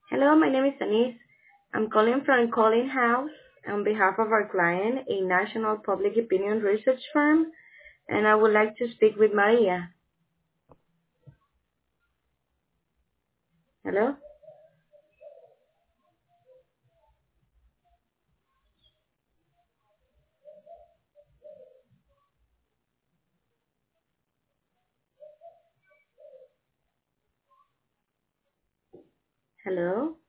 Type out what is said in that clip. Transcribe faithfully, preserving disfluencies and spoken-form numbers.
Hello, my name is Denise. I'm calling from Calling House on behalf of our client, a national public opinion research firm, and I would like to speak with Maria. Hello? Hello?